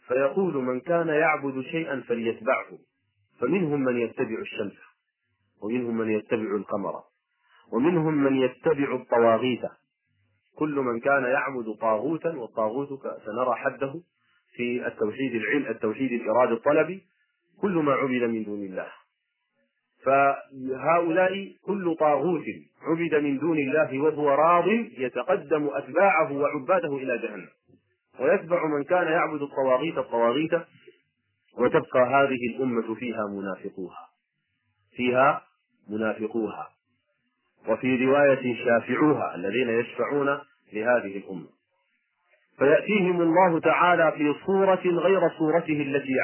فيقول: من كان يعبد شيئا فليتبعه، فمنهم من يتبع الشمس، ومنهم من يتبع القمر، ومنهم من يتبع الطواغيت. كل من كان يعبد طاغوتا، والطاغوت سنرى حده في التوحيد الإرادي الطلبي، كل ما عبد من دون الله. فهؤلاء كل طاغوت عبد من دون الله وهو راض يتقدم أتباعه وعباده إلى جهنم، ويتبع من كان يعبد الطواغيت، وتبقى هذه الأمة فيها منافقوها، وفي رواية شافعوها الذين يشفعون لهذه الأمة. فيأتيهم الله تعالى في صورة غير صورته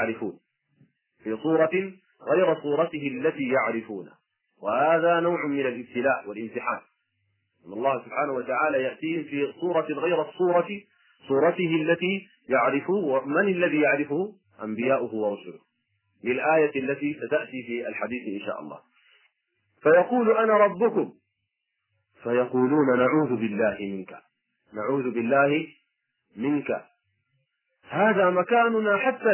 التي يعرفون، وهذا نوع من الابتلاء والامتحان، أن الله سبحانه وتعالى يأتيهم في صورة غير صورته التي يعرفه. ومن الذي يعرفه؟ أنبياؤه ورسله، للآية التي ستأتي في الحديث إن شاء الله. فيقول: أنا ربكم، فيقولون: نعوذ بالله منك، هذا مكاننا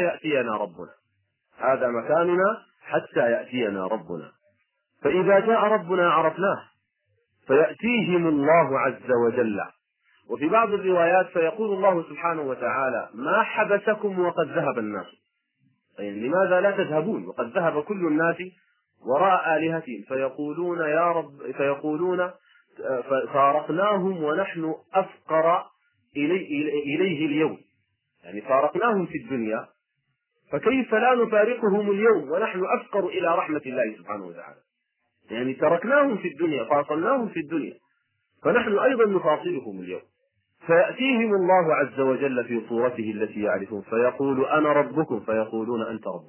حتى يأتينا ربنا. فإذا جاء ربنا عرفناه، فيأتيهم الله عز وجل. وفي بعض الروايات فيقول الله سبحانه وتعالى: ما حبسكم وقد ذهب الناس، يعني لماذا لا تذهبون وقد ذهب كل الناس وراء آلهتهم؟ فيقولون: يا رب، فارقناهم ونحن أفقر إليه اليوم، يعني فارقناهم في الدنيا، فكيف لا نفارقهم اليوم ونحن أفقر إلى رحمة الله سبحانه وتعالى؟ يعني تركناهم في الدنيا، فاصلناهم في الدنيا، فنحن أيضا نفاصلهم اليوم. فيأتيهم الله عز وجل في صورته التي يعرفون، فيقول: أنا ربكم، فيقولون: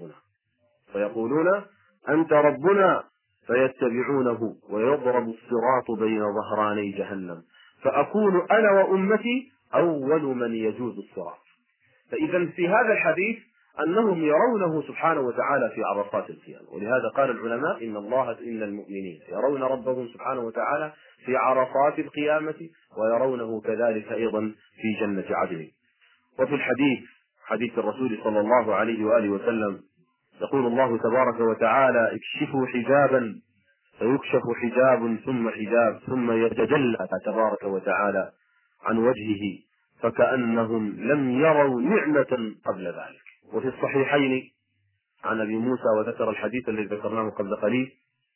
أنت ربنا، فيتبعونه، ويضرب الصراط بين ظهراني جهنم، فأكون أنا وأمتي أول من يجوز الصراط. فإذا في هذا الحديث أنهم يرونه سبحانه وتعالى في عرصات القيامة، ولهذا قال العلماء: إن المؤمنين يرون ربهم سبحانه وتعالى في عرصات القيامة، ويرونه كذلك أيضا في جنة عدن. وفي حديث الرسول صلى الله عليه وآله وسلم يقول الله تبارك وتعالى: اكشفوا حجابا، فيكشف حجاب ثم حجاب، ثم يتجلى تبارك وتعالى عن وجهه، فكأنهم لم يروا نعمة قبل ذلك. وفي الصحيحين عن أبي موسى، وذكر الحديث الذي ذكرناه قبل قليل: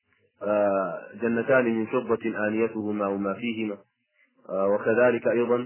جنتان من فضة آنيتهما وما فيهما. وكذلك أيضا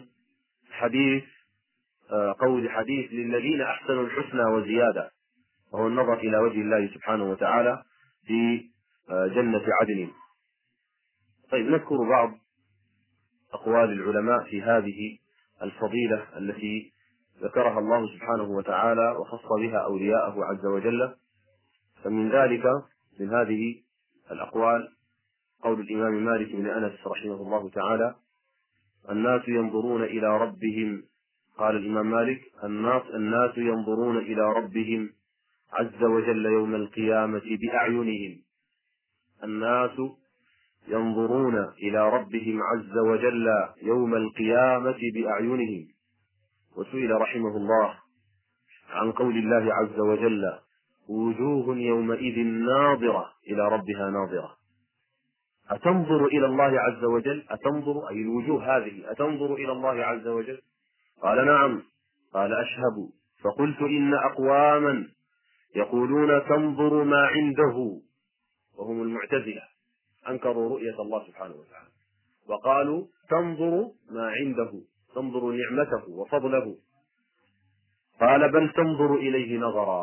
حديث للذين أحسنوا الحسنى وزيادة، وهو النظر إلى وجه الله سبحانه وتعالى في جنة عدن. طيب، نذكر بعض أقوال العلماء في هذه الفضيلة التي ذكرها الله سبحانه وتعالى وخص بها أولياءه عز وجل. فمن ذلك، من هذه الأقوال، قول الإمام مالك بن أنس رحمه الله تعالى: الناس ينظرون إلى ربهم. قال الإمام مالك: الناس ينظرون إلى ربهم عز وجل يوم القيامة بأعينهم. الناس ينظرون إلى ربهم عز وجل يوم القيامة بأعينهم. وسئل رحمه الله عن قول الله عز وجل: وجوه يومئذ ناظرة إلى ربها ناظرة. أتنظر إلى الله عز وجل؟ أتنظر، أي الوجوه هذه، أتنظر إلى الله عز وجل؟ قال: نعم. قال: أشهد. فقلت: إن أقواما يقولون تنظر ما عنده، وهم المعتزلة، أنكروا رؤية الله سبحانه وتعالى، وقالوا تنظر ما عنده، تنظر نعمته وفضله. قال: بل تنظر إليه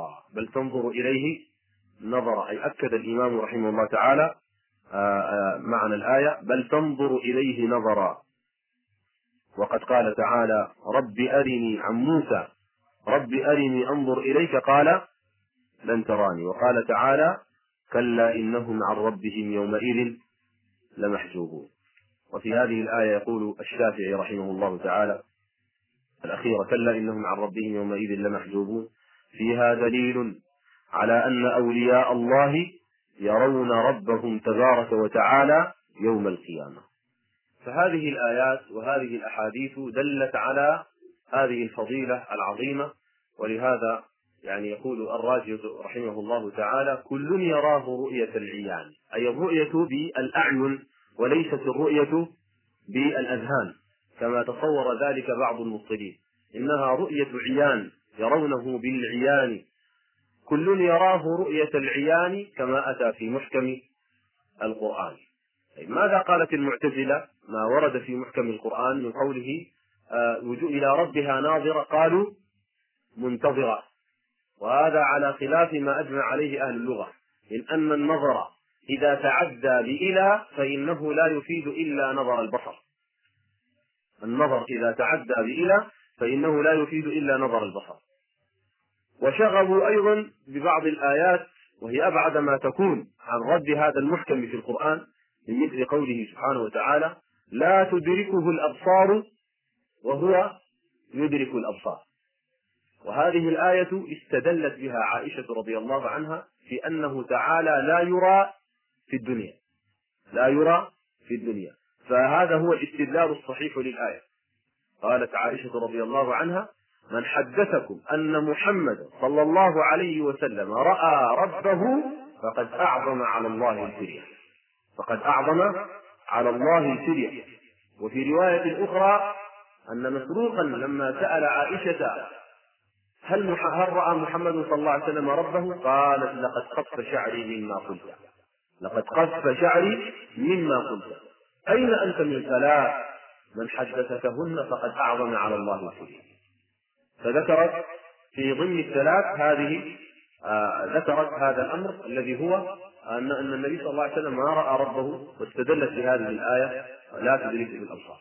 نظرا، أي أكد الإمام رحمه الله تعالى معنى الآية: بل تنظر إليه نظرا. وقد قال تعالى: رب أرني، عن موسى: رب أرني أنظر إليك، قال: لن تراني. وقال تعالى: كلا إنهم عن ربهم يومئذ لمحجوبون. وفي هذه الآية يقول الشافعي رحمه الله تعالى الأخيرة: كلا إنهم عن ربهم يومئذ لمحجوبون، فيها دليل على أن أولياء الله يرون ربهم تبارك وتعالى يوم القيامة. فهذه الآيات وهذه الأحاديث دلت على هذه الفضيلة العظيمة، ولهذا يعني يقول الرازي رحمه الله تعالى: كل يراه رؤية العيان، أي الرؤية بالأعين وليست الرؤية بالأذهان كما تصور ذلك بعض المبطلين، إنها رؤية عيان يرونه بالعيان، كل يراه رؤية العيان كما أتى في محكم القرآن. ماذا قالت المعتزلة ما ورد في محكم القرآن من قوله إلى ربها ناظرة؟ قالوا منتظرة، وهذا على خلاف ما أجمع عليه أهل اللغة، من أن النظر إذا تعدى بإلى فإنه لا يفيد إلا نظر البصر، النظر إذا تعدى بإلى فإنه لا يفيد إلا نظر البصر. وشغبوا أيضا ببعض الآيات وهي أبعد ما تكون عن رد هذا المحكم في القرآن، من مثل قوله سبحانه وتعالى: لا تدركه الأبصار وهو يدرك الأبصار. وهذه الآية استدلت بها عائشة رضي الله عنها في أنه تعالى لا يرى في الدنيا، لا يرى في الدنيا، فهذا هو الاستدلال الصحيح للآية. قالت عائشة رضي الله عنها: من حدثكم أن محمد صلى الله عليه وسلم رأى ربه فقد أعظم على الله الفرية، فقد أعظم على الله الفرية. وفي رواية أخرى أن مسروقا لما سأل عائشة هل رأى محمد صلى الله عليه وسلم ربه؟ قالت: لقد قص شعري مما قلت، لقد قص شعري مما قلت. أين أنت من ثلاث من حدثكهن فقد أعظم على الله الفرية؟ فذكرت في ضمن الثلاث هذه ذكرت هذا الأمر الذي هو أن النبي صلى الله عليه وسلم ما رأى ربه، واستدلت بهذه الآية: لا تدركه بالأبصار.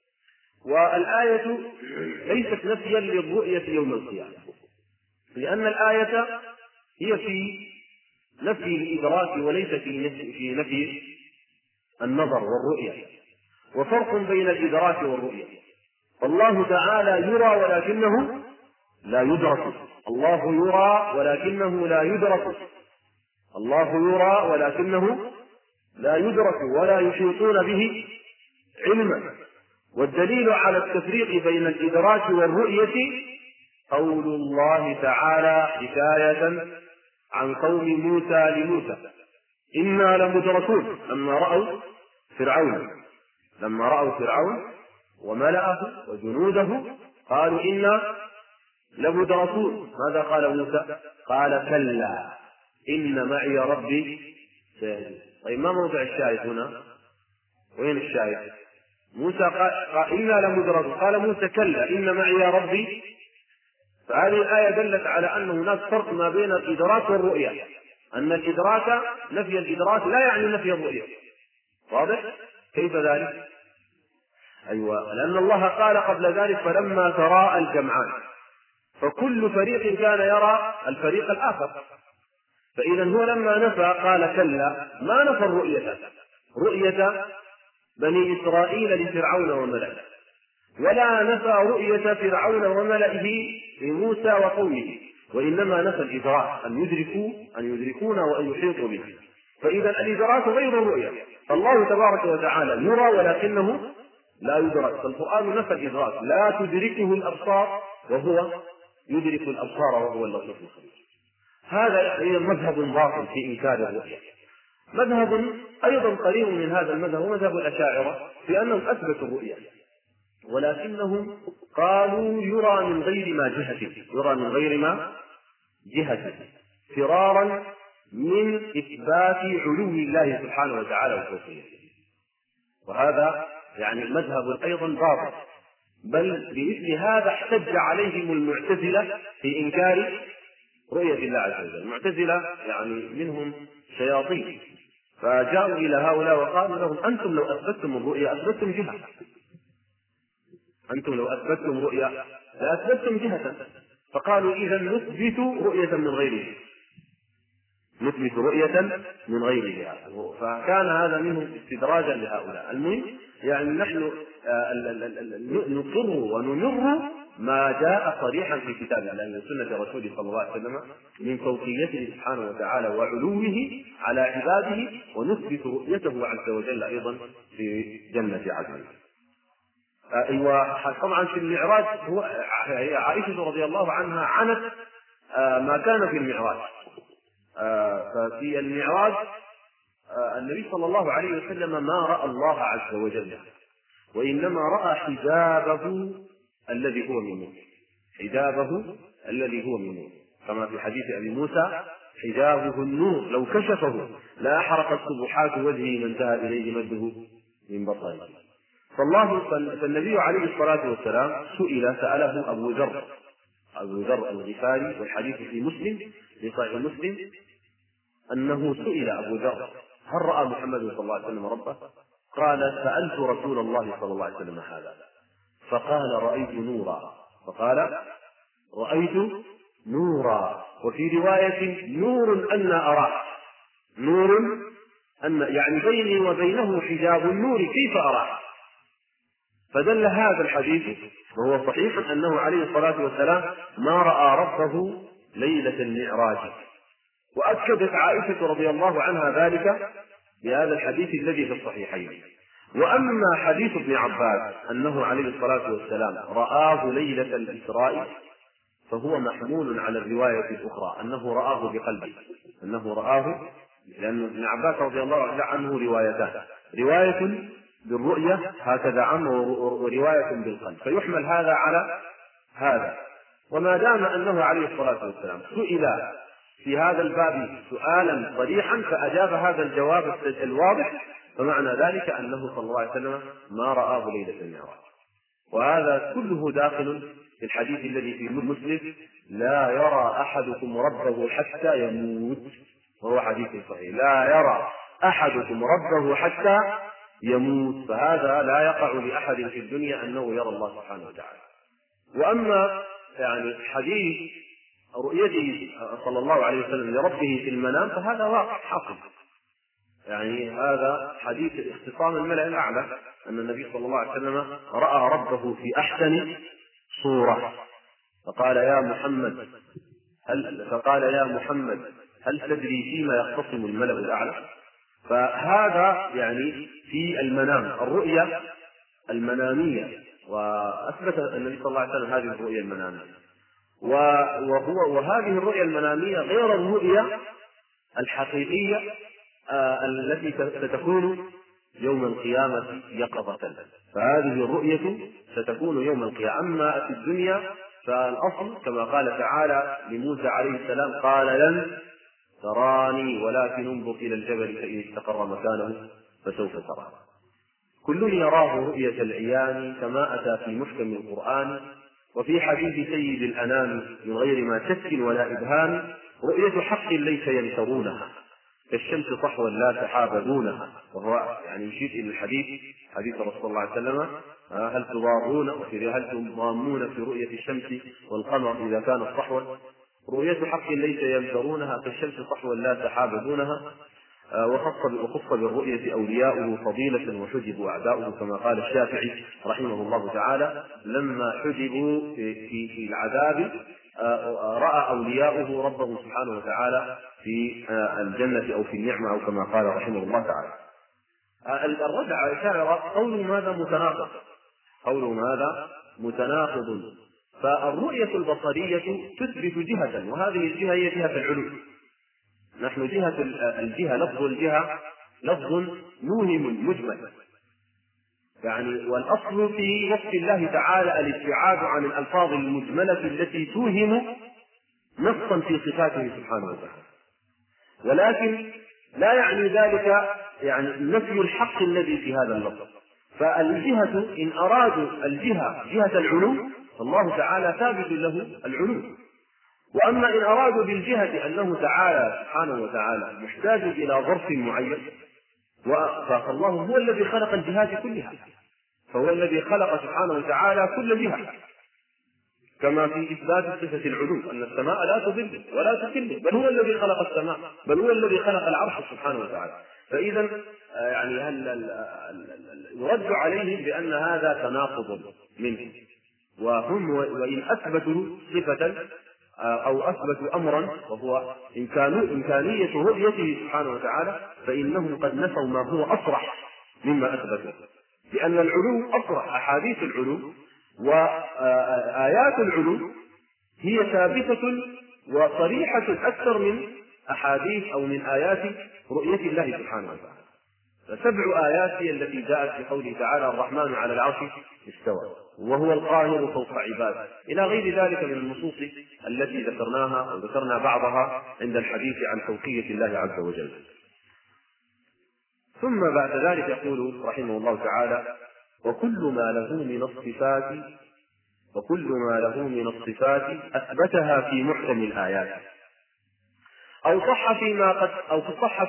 والآية ليست نفيا للرؤية يوم القيامة، لأن الآية هي في نفي الإدراك وليس في نفي النظر والرؤية. وفرق بين الإدراك والرؤية، الله تعالى يرى ولكنه لا يدرك، الله يرى ولكنه لا يدرك، الله يرى ولكنه لا يدرك ولا يحيطون به علما. والدليل على التفريق بين الإدراك والرؤية قول الله تعالى حكاية عن قوم موسى لموسى: إنا لمدركون لما رأوا فرعون وملأه وجنوده قالوا إنا لمدركون. ماذا قال موسى؟ قال: كلا إن معي ربي سيهدين. طيب ما موضع الشاهد هنا؟ وين الشاهد؟ موسى قال إنا لمدركون، قال موسى: كلا إن معي ربي. فهذه الآية دلت على أن هناك فرق ما بين الإدراك والرؤية، أن الإدراك نفي الإدراك لا يعني نفي الرؤية. واضح؟ كيف ذلك؟ أيوة، لأن الله قال قبل ذلك: فلما تراءى الجمعان، فكل فريق كان يرى الفريق الآخر. فإذا هو لما نفى قال كلا، ما نفى رؤية بني إسرائيل لفرعون وملئه، ولا نفى رؤية فرعون وملئه لموسى وقومه، وإنما نفى الإدراك، أن يدركون وأن يحيطوا به. فإذا الإدراك غير الرؤية، الله تبارك وتعالى يرى ولكنه لا يدرك، فالقرآن نفى الإدراك: لا تدركه الأبصار وهو يدرك الأبصار وهو اللطيف الخبير. هذا مذهب باطل في إنكار الرؤية. مذهب أيضا قريب من هذا المذهب مذهب الأشاعرة في أنهم أثبتوا الرؤية، ولكنهم قالوا يرى من غير ما جهة، فرارا من إثبات علو الله سبحانه وتعالى وفوقيته. وهذا يعني مذهب أيضا باطل، بل بمثل هذا احتج عليهم المعتزلة في إنكار رؤية الله عز وجل. المعتزلة يعني منهم شياطين، فجاءوا إلى هؤلاء وقالوا لهم: أنتم لو أثبتتم الرؤية أثبتتم جهة، أنتم لو أثبتتم رؤية لأثبتتم جهة. فقالوا: إذا نثبت رؤية من غير جهة. فكان هذا منهم استدراجا لهؤلاء. المهم يعني نحن نقر ونمر ما جاء صريحا في كتاب الله من سنة رسوله صلى الله عليه وسلم من فوقيته سبحانه وتعالى وعلوه على عباده، ونثبت رؤيته عز وجل أيضا في جنة عدن. طبعا في المعراج عائشة رضي الله عنها عنت ما كان في المعراج. ففي المعراج النبي صلى الله عليه وسلم ما رأى الله عز وجل، وإنما رأى حجابه الذي هو من نور، حجابه الذي هو من نور، كما في حديث أبي موسى: حجابه النور لو كشفه لا أحرقت سبحات وجهه ما انتهى إليه مده من بصره. فالنبي عليه الصلاة والسلام سأله أبو ذر الغفاري، والحديث في مسلم، في صحيح مسلم، أنه سئل أبو ذر: هل رأى محمد صلى الله عليه وسلم ربه؟ قال: سألت رسول الله صلى الله عليه وسلم هذا فقال: رأيت نورا. وفي رواية: نور أن أراه، نور أن يعني بيني وبينه حجاب النور كيف أراه. فدل هذا الحديث وهو صحيح أنه عليه الصلاة والسلام ما رأى ربه ليلة المعراج. وأكدت عائشة رضي الله عنها ذلك بهذا الحديث الذي في الصحيحين. وأما حديث ابن عباس أنه عليه الصلاة والسلام رآه ليلة الإسراء فهو محمول على الرواية الأخرى أنه رآه بقلبه، لأن ابن عباس رضي الله عنه روايتان: رواية بالرؤية هكذا عام، ورواية بالقلب، فيحمل هذا على هذا. وما دام أنه عليه الصلاة والسلام سئل في هذا الباب سؤالا صريحا فأجاب هذا الجواب الواضح، فمعنى ذلك أنه صلى الله عليه وسلم ما رآه ليلة المعراج. وهذا كله داخل في الحديث الذي في مسلم: لا يرى أحدكم ربه حتى يموت، وهو حديث صحيح، لا يرى أحدكم ربه حتى يموت. فهذا لا يقع لأحد في الدنيا أنه يرى الله سبحانه وتعالى. وأما يعني حديث رؤيته صلى الله عليه وسلم لربه في المنام فهذا واقع حاصل، يعني هذا حديث اختصام الملأ الأعلى أن النبي صلى الله عليه وسلم رأى ربه في أحسن صورة. فقال: يا محمد هل تدري فيما يختصم الملأ الأعلى؟ فهذا يعني في المنام، الرؤيا المنامية، وأثبت النبي صلى الله عليه وسلم هذه الرؤيا المنامية. وهذه الرؤيا المنامية غير الرؤيا الحقيقية التي ستكون يوم القيامة يقظة، فهذه الرؤية ستكون يوم القيامة. أما في الدنيا فالأصل كما قال تعالى لموسى عليه السلام: قال: لن تراني ولكن انظر إلى الجبل فإن استقر مكانه فسوف تراني. كل يراه رؤية العيان كما أتى في محكم القرآن. وفي حديث سيد الأنام من غير ما شك ولا إبهام: رؤية حق ليس ينكرونها كالشمس صحوا لا سحاب دونها. وهو يعني يشير إلى حديث رسول الله صلى الله عليه وسلم: هل تضامون في رؤية الشمس والقمر إذا كانت صحوا؟ رؤية حق ليس ينكرونها كالشمس صحوا لا سحاب دونها. وخص بالرؤية أولياؤه فضيلة وحجبوا أعداؤه، كما قال الشافعي رحمه الله تعالى: لما حجبوا في العذاب رأى أولياؤه ربه سبحانه وتعالى في الجنة أو في النعمة، أو كما قال رحمه الله تعالى. الرد على الشاعر قوله ماذا متناقض. فالرؤية البصرية تثبت جهة، وهذه الجهة هي جهة العلو. نحن الجهة لفظ الجهة لفظ موهم مجمل، يعني والأصل في وصف الله تعالى الابتعاد عن الألفاظ المجملة التي توهم نصا في صفاته سبحانه وتعالى، ولكن لا يعني ذلك يعني نفي الحق الذي في هذا اللفظ. فالجهة إن أرادوا جهة العلو فالله تعالى ثابت له العلو، وأما إن أرادوا بالجهة أنه تعالى سبحانه وتعالى محتاج إلى ظرف معين، فالله هو الذي خلق الجهات كلها، فهو الذي خلق سبحانه وتعالى كل جهة، كما في إثبات صفة العلو أن السماء لا تظل ولا تكل، بل هو الذي خلق السماء، بل هو الذي خلق العرش سبحانه وتعالى. فإذا يعني يرد عليهم بأن هذا تناقض منه، وإن أثبتوا صفة أو أثبتوا أمرا وهو إمكانية رؤيته سبحانه وتعالى، فإنهم قد نفوا ما هو أصرح مما أثبته، لأن العلو أصرح. أحاديث العلو وآيات العلو هي ثابتة وصريحة أكثر من أحاديث أو من آيات رؤية الله سبحانه وتعالى. ف7 آيات هي التي جاءت في قوله تعالى الرحمن على العرش استوى وهو القاهر فوق عباده، إلى غير ذلك من النصوص التي ذكرناها أو ذكرنا بعضها عند الحديث عن فوقية الله عز وجل. ثم بعد ذلك يقول رحمه الله تعالى وكل ما له من الصفات أثبتها في محكم الآيات أو صح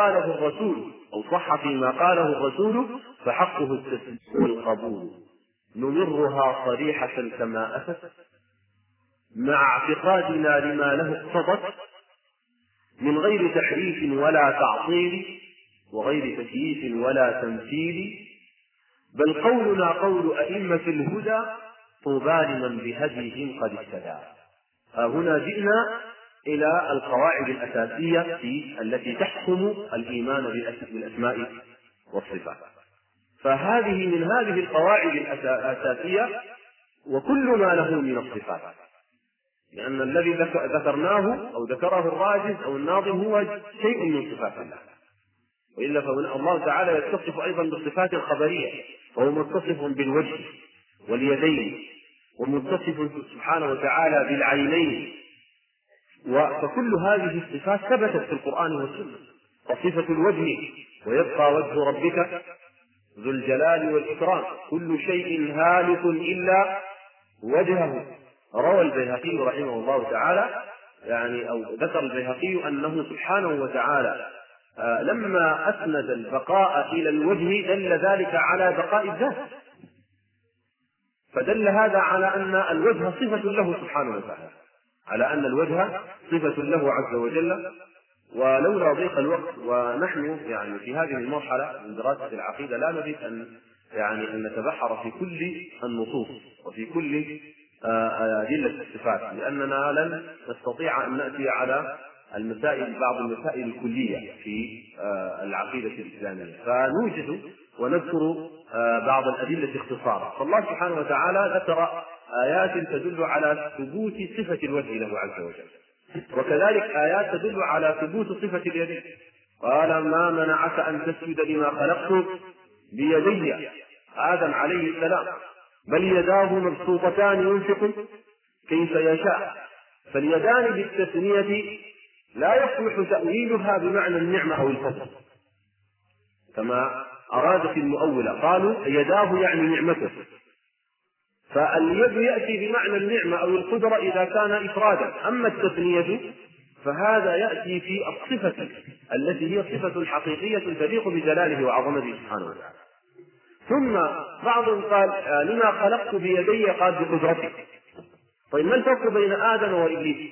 فيما قاله الرسول فحقه التسليم والقبول، نمرها صريحة كما أتت مع اعتقادنا لما له اقتضت من غير تحريف ولا تعطيل وغير تكييف ولا تمثيل، بل قولنا قول أئمة الهدى طوبى لمن بهديهم قد اهتدى. هنا جئنا إلى القواعد الأساسية التي تحكم الإيمان بالأسماء والصفات. فهذه من هذه القواعد الأساسية وكل ما له من الصفات، لأن الذي ذكرناه أو ذكره الراجز أو الناظم هو شيء من صفات الله، وإلا فالله تعالى يتصف أيضا بالصفات الخبرية، فهو متصف بالوجه واليدين ومتصف سبحانه وتعالى بالعينين، فكل هذه الصفات ثبتت في القرآن والسنة. وصفة الوجه ويبقى وجه ربك ذو الجلال والإكرام كل شيء هالك إلا وجهه. روى البيهقي رحمه الله تعالى أو ذكر البيهقي أنه سبحانه وتعالى لما أسند البقاء إلى الوجه دل ذلك على بقاء الذات، فدل هذا على أن الوجه صفة له سبحانه وتعالى، على أن الوجه صفة له عز وجل. ولولا ضيق الوقت ونحن في هذه المرحلة من دراسة العقيدة لا نريد أن نتبحر في كل النصوص وفي كل أدلة الصفات، لأننا لن نستطيع أن نأتي على بعض المسائل الكلية في العقيدة الإسلامية، فنوجد ونذكر بعض الأدلة اختصارا. فالله سبحانه وتعالى ذكر آيات تدل على ثبوت صفة الوجه له عز وجل، وكذلك آيات تدل على ثبوت صفة اليد. قال ما منعك أن تسجد لما خلقت بيدي آدم عليه السلام، بل يداه مبسوطتان ينفق كيف يشاء. فاليدان بالتثنية لا يصلح تأويلها بمعنى النعمة أو الفضل كما أراد في المؤولة، قالوا يداه يعني نعمته، فاليد يأتي بمعنى النعمة أو القدرة إذا كان إفرادا، أما التثنية فهذا يأتي في الصفة التي هي صفة حقيقية تليق بجلاله وعظمته سبحانه وتعالى. ثم بعضهم قال لما خلقت بيدي قال بقدرتك. طيب ما الفرق بين آدم وإبليس؟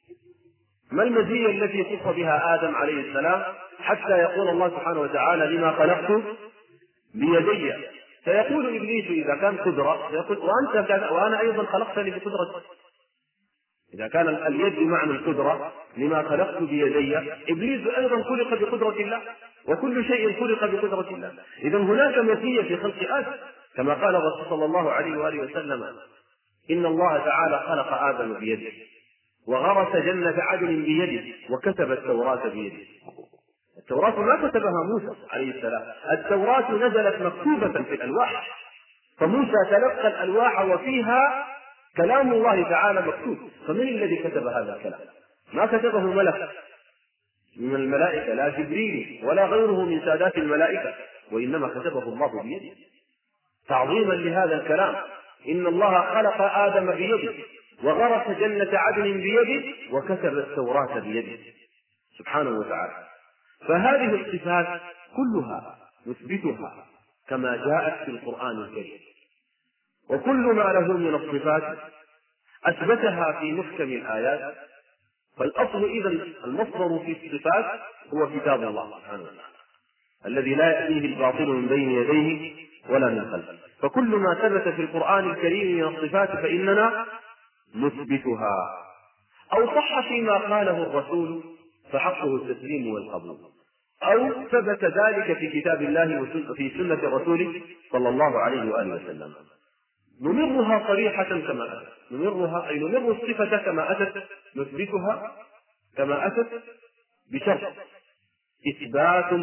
ما المزية التي خص بها آدم عليه السلام حتى يقول الله سبحانه وتعالى لما خلقت بيدي؟ فيقول إبليس إذا كان قدرة يقول وأنا أيضا خلقتني بقدرتي. إذا كان اليد بمعنى القدرة لما خلقت بيدي، إبليس أيضا خلق بقدرة الله، وكل شيء خلق بقدرة الله. إذا هناك مزية في خلق آدم، كما قال الرسول صلى الله عليه وآله وسلم إن الله تعالى خلق آدم بيده وغرس جنة عدن بيده وكتب التوراة بيده. التوراة ما كتبها موسى عليه السلام، التوراة نزلت مكتوبة في الألواح، فموسى تلقى الألواح وفيها كلام الله تعالى مكتوب. فمن الذي كتب هذا الكلام؟ ما كتبه ملك من الملائكة، لا جبريل ولا غيره من سادات الملائكة، وإنما كتبه الله بيده تعظيما لهذا الكلام. إن الله خلق آدم بيده وغرس جنة عدن بيده وكتب التوراة بيده سبحانه وتعالى. فهذه الصفات كلها نثبتها كما جاءت في القرآن الكريم، وكل ما له من الصفات أثبتها في محكم الآيات. فالأصل إذن المصدر في الصفات هو كتاب الله سبحانه وتعالى الذي لا يأتيه الباطل من بين يديه ولا من خلفه. فكل ما ثبت في القرآن الكريم من الصفات فإننا نثبتها، أو صح فيما قاله الرسول فحقه التسليم والقبول، أو ثبت ذلك في كتاب الله وفي سنة رسوله صلى الله عليه وآله وسلم. نمرها صريحة كما أتت، نمرها أي نمر الصفة كما أتت نثبتها كما أتت بشرط إثبات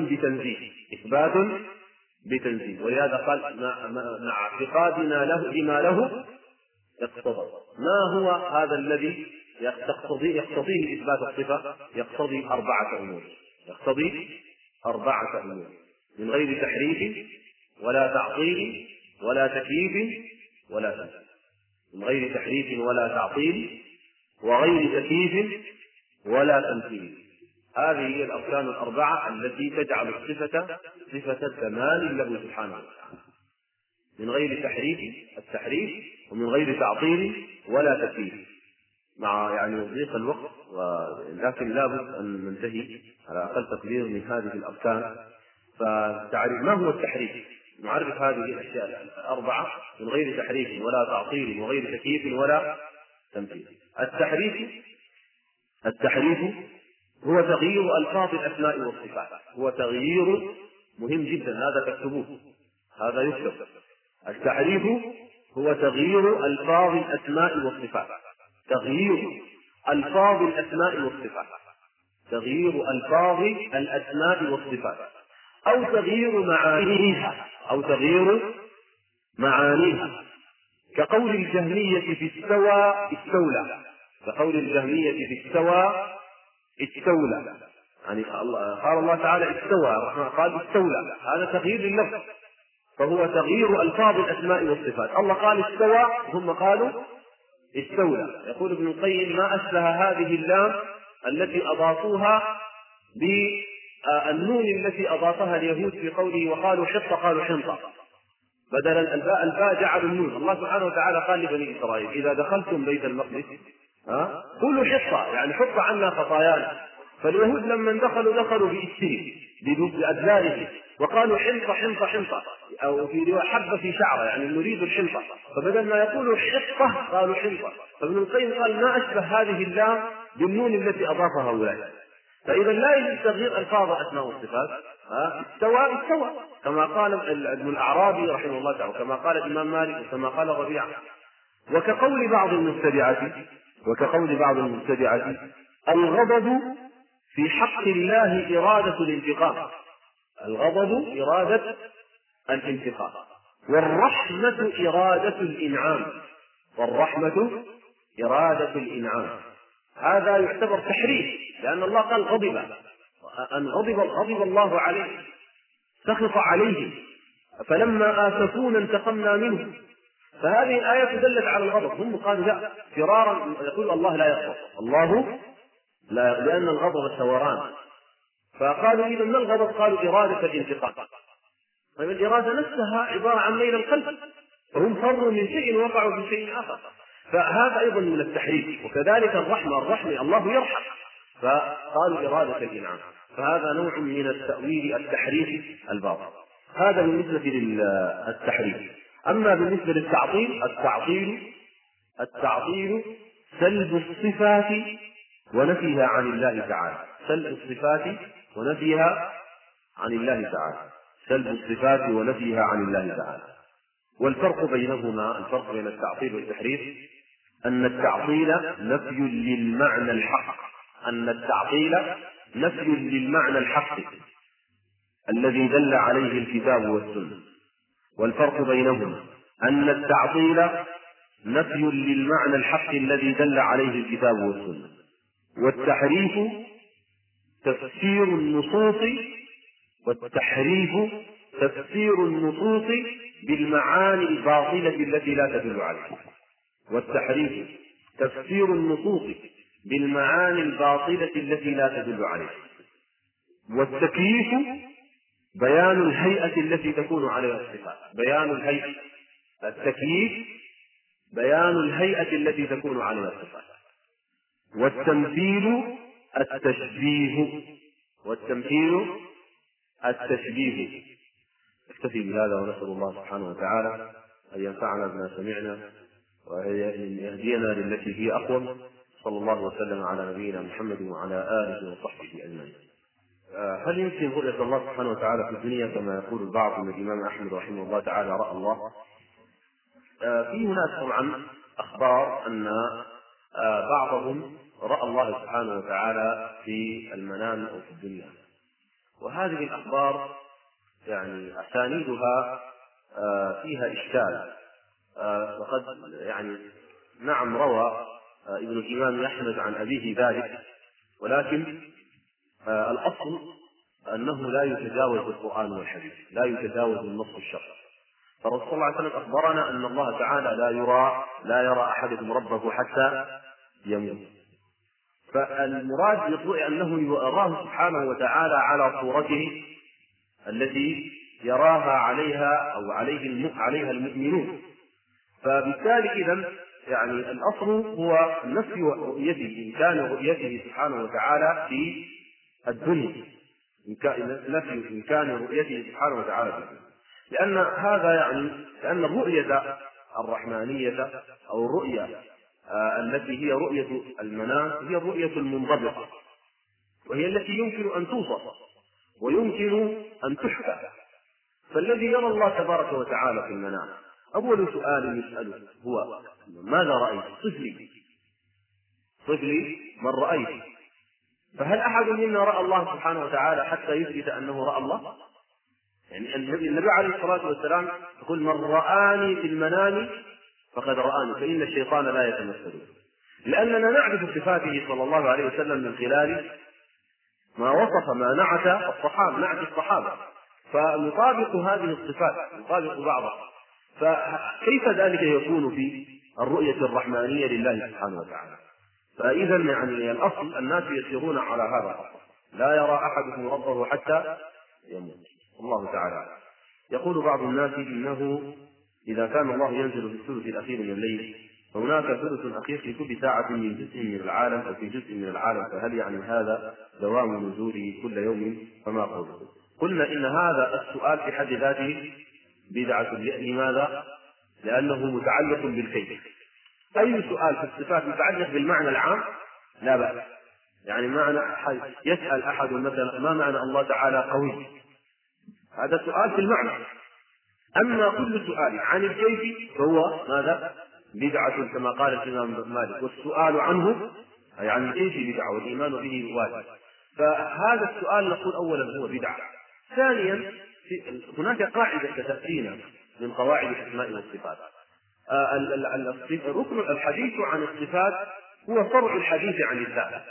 بتنزيل. ولهذا قال مع اعتقادنا له بما له يقتضي. ما هو هذا الذي يقتضيه إثبات الصفة؟ يقتضي أربعة أمور من غير تحريف ولا تعطيل ولا تكييف ولا تمثيل. من غير تحريف ولا تعطيل وغير تكييف ولا تمثيل. هذه هي الأركان الأربعة التي تجعل الصفة صفة كمال له سبحانه وتعالى، من غير التحريف ومن غير تعطيل ولا تكييف. مع ضيق الوقت ولكن لابد أن ننتهي على أقل تقدير من هذه الأركان. فتعريف ما هو التحريف؟ نعرف هذه الأشياء الأربعة من غير تحريف ولا تعطيل وغير تكييف ولا تمثيل. التحريف هو تغيير ألفاظ الأسماء والصفات. هو تغيير مهم جدا، هذا تكتبوه، هذا يكتب. التحريف هو تغيير ألفاظ الأسماء والصفات، تغيير ألفاظ الأسماء والصفات، تغيير ألفاظ الأسماء والصفات، أو تغيير معانيها، كقول الجهمية في استولى، كقول الجهمية في استولى. يعني قال الله تعالى استوى، قال استولى، هذا تغيير لللفظ، فهو تغيير ألفاظ الأسماء والصفات. الله قال استوى هم قالوا استولى. يقول ابن القيم: ما أشبه هذه اللام التي أضافوها بالنون التي أضافها اليهود في قوله وقالوا حطة قالوا حنطة، بدلا الباء جعلوا النون. الله سبحانه وتعالى قال لبني إسرائيل: إذا دخلتم بيت المقدس قولوا حطة، يعني حط عنا خطايانا. فاليهود لما دخلوا بأدلالهم وقالوا حنطة، أو في رواية حبة في شعرة، يعني نريد الحنطة، فبدل ما يقولوا حطة قالوا حنطة. فابن القيم قال: ما أشبه هذه اللام بالنون التي أضافها هؤلاء. فإذا لا يجوز تغيير ألفاظ الأسماء والصفات. استوى كما قال ابن الأعرابي رحمه الله تعالى، وكما قال الإمام مالك، وكما قال ربيعة. وكقول بعض المبتدعة الغضب في حق الله إرادة الانتقام، والرحمة إرادة الإنعام. هذا يعتبر تحريف، لأن الله قال غضب الله عليه، سخط عليه، فلما آسفونا انتقمنا منه. فهذه الآية دلت على الغضب. هم قالوا لا، فرارا يقول الله لا يغضب، لأن الغضب ثوران. فقالوا إذا ما الغضب؟ قالوا إرادة الانتقام. طيب الإرادة نفسها عبارة عن ميل القلب، فهم فروا من شيء وقعوا في شيء آخر، فهذا أيضا من التحريف. وكذلك الرحمة الله يرحم، فقالوا إرادة الإنعام. فهذا نوع من التأويل التحريف الباطل. هذا بالنسبة للتحريف. أما بالنسبة للتعطيل، التعطيل سلب الصفات ونفيها عن الله تعالى، والفرق بين التعطيل والتحريف أن التعطيل نفي للمعنى الحق الذي دل عليه الكتاب والسنة، والفرق بينهما أن التعطيل نفي للمعنى الحق الذي دل عليه الكتاب والسنة، والتحريف تفسير النصوص بالمعاني الباطلة التي لا تدل عليه. والتكييف بيان الهيئة التي تكون عليها الصفات، والتمثيل التشبيه. اكتفي بهذا، ونسأل الله سبحانه وتعالى أن ينفعنا بما سمعنا وأن يهدينا للتي هي أقوم. صلى الله وسلم على نبينا محمد وعلى آله وصحبه أجمعين. هل يمكن رؤية الله سبحانه وتعالى في الدنيا كما يقول البعض من الإمام أحمد رحمه الله تعالى رأى الله؟ في هناك طبعا أخبار أن بعضهم رأى الله سبحانه وتعالى في المنام أو في الدنيا. وهذه الأخبار يعني أسانيدها فيها إشكال. وقد يعني نعم روى ابن الإمام أحمد عن أبيه ذلك، ولكن الأصل أنه لا يتجاوز القرآن والحديث، لا يتجاوز النص الشرعي. فالرسول صلى الله عليه وسلم أخبرنا أن الله تعالى لا يرى أحدكم ربه حتى يموت. فالمراد بالرؤيا أنه يراه سبحانه وتعالى على صورته التي يراها عليها أو عليها المؤمنون. فبالتالي إذن يعني الأصل هو نفي رؤيته، إمكان رؤيته سبحانه وتعالى في الدنيا، نفي إمكان رؤيته سبحانه وتعالى في الدنيا، لأن هذا يعني لأن الرؤية الرحمانية أو الرؤية التي هي رؤية المنام هي الرؤية المنضبطة، وهي التي يمكن أن توصف ويمكن أن تحكى. فالذي يرى الله تبارك وتعالى في المنام أول سؤال يسأله هو ماذا رأيت؟ صف لي من رأيت. فهل أحد منا رأى الله سبحانه وتعالى حتى يثبت أنه رأى الله؟ يعني النبي عليه الصلاة والسلام يقول من رآني في المنام فقد رآني، فإن الشيطان لا يتمثل. لأننا نعرف صفاته صلى الله عليه وسلم من خلال ما وصف، ما نعت الصحابة، فنطابق هذه الصفات، نطابق بعضها. فكيف ذلك يكون في الرؤية الرحمانية لله سبحانه وتعالى؟ فإذا يعني الأصل الناس يسيرون على هذا الأصل، لا يرى أحدكم ربه حتى يموت. الله تعالى يقول بعض الناس إنه إذا كان الله ينزل في الثلث الأخير من الليل فهناك ثلث أخير في كل ساعة من جزء من العالم أو في جزء من العالم، فهل يعني هذا دوام نزوله كل يوم؟ فما قوله؟ قلنا إن هذا السؤال في حد ذاته بدعة. لماذا؟ لأنه متعلق بالكيف. أي سؤال في الصفات متعلق بالمعنى العام لا بأس، يعني معنى يسأل أحد مثلا ما معنى الله تعالى قوي، هذا سؤال في المعنى. أما كل سؤال عن الكيف فهو ماذا؟ بدعة، كما قال الإمام مالك والسؤال عنه أي عن الكيف بدعة والإيمان به واجب. فهذا السؤال نقول أولا هو بدعة. ثانيا هناك قاعدة كتأتينا من قواعد الأسماء والصفات، ركن الحديث عن الصفات هو فرع الحديث عن الذات،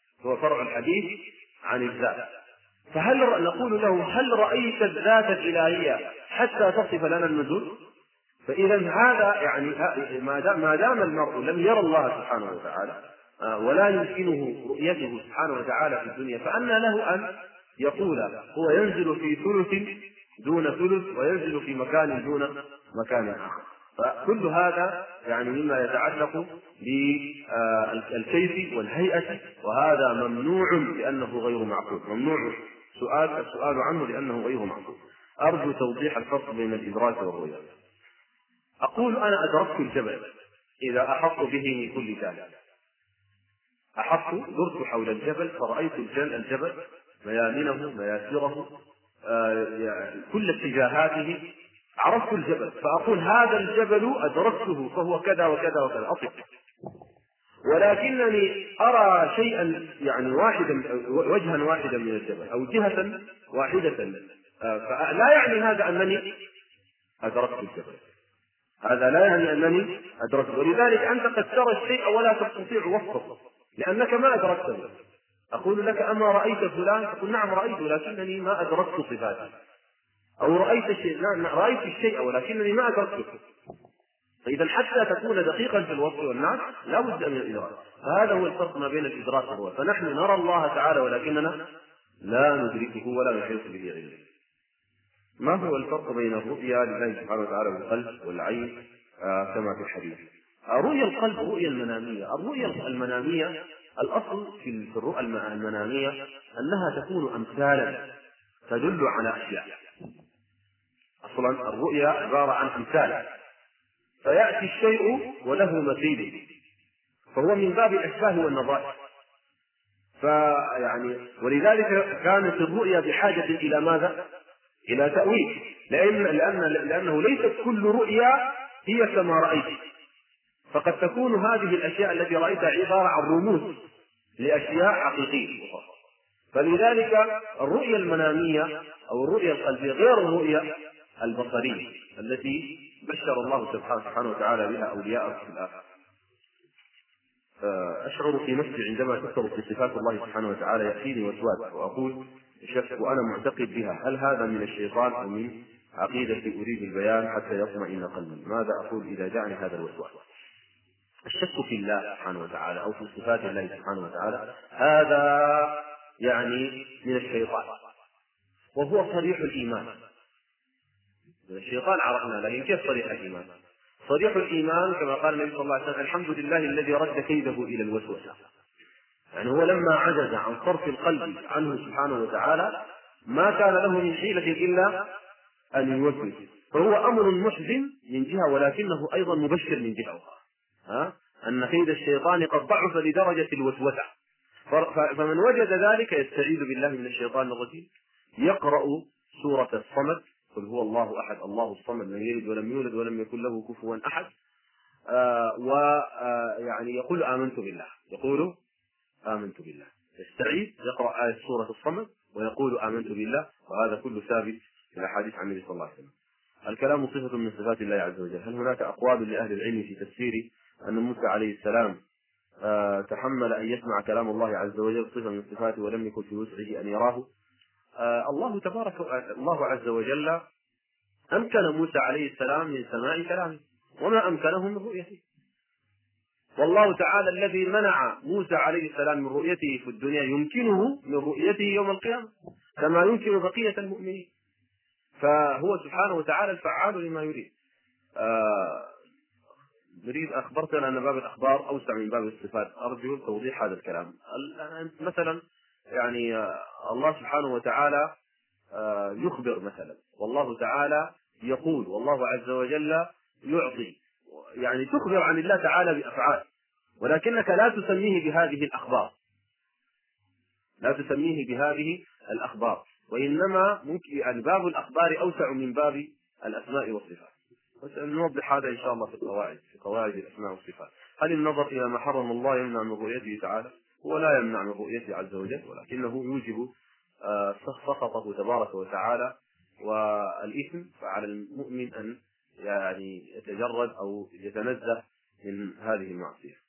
فهل نقول له هل رأيت الذات الإلهية حتى تصف لنا النزول؟ فإذا هذا يعني ما دام المرء لم يرى الله سبحانه وتعالى ولا يمكنه رؤيته سبحانه وتعالى في الدنيا، فأنى له أن يقول هو ينزل في ثلث دون ثلث وينزل في مكان دون مكان آخر. فكل هذا يعني مما يتعلق بالكيف والهيئة، وهذا ممنوع لأنه غير معقول، ممنوع السؤال عنه لأنه غير معقول. أرجو توضيح الفرق بين الإدراك والرؤية. أقول أنا أدركت الجبل إذا أحط به من كل جانب، درت حول الجبل فرأيت الجبل ميامنه مياسره كل اتجاهاته، عرفت الجبل، فأقول هذا الجبل أدركته فهو كذا وكذا وكذا، أصف. ولكنني أرى شيئا يعني وجها واحدا من الجبل أو جهة واحدة، فلا يعني هذا أنني أدركت الجبل، هذا لا يعني أنني أدركت. ولذلك أنت قد ترى الشيء ولا تستطيع وصفه لأنك ما أدركته. أقول لك أما رأيت فلان؟ تقول نعم رأيت لكنني ما أدركت صفاته. أو رأيت الشيء، نعم رأيت الشيء ولكنني ما أدركته. فإذا حتى تكون دقيقا في الوصف والنعت لا بد من الإدراك. فهذا هو الفرق ما بين الإدراك والرؤية. فنحن نرى الله تعالى ولكننا لا ندركه ولا نحيط به علما. ما هو الفرق بين الرؤيا لله سبحانه وتعالى بالقلب والعين كما في الحديث؟ رؤيا القلب رؤيا المنامية. الرؤيا المنامية الأصل في الرؤى المنامية أنها تكون أمثالا تدل على أشياء. أصلا الرؤيا عبارة عن أمثال، فيأتي الشيء وله مثيل، فهو من باب الأشباه والنظائر. فيعني ولذلك كانت الرؤيا بحاجة إلى ماذا؟ إلى تأويل، لأنه ليست كل رؤيا هي كما رأيت، فقد تكون هذه الأشياء التي رأيتها عبارة عن رموز لأشياء حقيقية أخرى. فلذلك الرؤية المنامية أو الرؤية القلبية غير الرؤية البصرية التي بشر الله سبحانه وتعالى بها أولياءه في الآخرة. أشعر في نفسي عندما تذكر في صفات الله سبحانه وتعالى يأتيني وسواس وأقول وأنا معتقد بها، هل هذا من الشيطان أو من عقيدتي؟ أريد البيان حتى يطمئن قلبي. ماذا أقول إذا جاءني هذا الوسواس؟ الشك في الله سبحانه وتعالى أو في صفات الله سبحانه وتعالى هذا يعني من الشيطان، وهو صريح الإيمان. الشيطان عرفنا، لكن كيف صريح الإيمان؟ صريح الإيمان كما قال النبي صلى الله عليه وسلم: الحمد لله الذي رد كيده إلى الوسوسة. يعني هو لما عجز عن صرف القلب عنه سبحانه وتعالى ما كان له من حيلة إلا أن يوسوس. فهو أمر محزن من جهة، ولكنه أيضا مبشر من جهة أخرى، أن كيد الشيطان قد ضعف لدرجة الوسوسة. فمن وجد ذلك يستعيذ بالله من الشيطان الرجيم، يقرأ سورة الصمد: قل هو الله أحد الله الصمد لم يلد ولم يولد ولم يكن له كفوا أحد، ويعني يقول آمنت بالله، يقول آمنت بالله، يستعيذ، يقرأ آية سورة الصمد ويقول آمنت بالله. وهذا كله ثابت في الأحاديث عن النبي صلى الله عليه وسلم. الكلام صفة من صفات الله عز وجل. هل هناك أقوال لأهل العلم في تفسير أن موسى عليه السلام تحمل أن يسمع كلام الله عز وجل صفة من صفاته ولم يكن في وسعه أن يراه؟ الله عز وجل أمكن موسى عليه السلام من سماع كلامه وما أمكنه من رؤيته. والله تعالى الذي منع موسى عليه السلام من رؤيته في الدنيا يمكنه من رؤيته يوم القيامة كما يمكن بقية المؤمنين. فهو سبحانه وتعالى الفعال لما يريد. نريد أخبرتنا أن باب الأخبار أوسع من باب الصفات. أرجو توضيح هذا الكلام. مثلا يعني الله سبحانه وتعالى يخبر مثلا، والله تعالى يقول، والله عز وجل يعطي، يعني تخبر عن الله تعالى بأفعال، ولكنك لا تسميه بهذه الأخبار، لا تسميه بهذه الأخبار، وإنما ممكن يعني باب الأخبار أوسع من باب الأسماء والصفات. نوضح هذا إن شاء الله في قواعد الأسماء والصفات. هل النظر إلى ما حرم الله يمنع من رؤيته تعالى؟ هو لا يمنع من رؤيته عز وجل، ولكنه يوجب سخطه تبارك وتعالى والإثم. فعلى المؤمن أن يعني يتجرد أو يتنزه من هذه المعصية.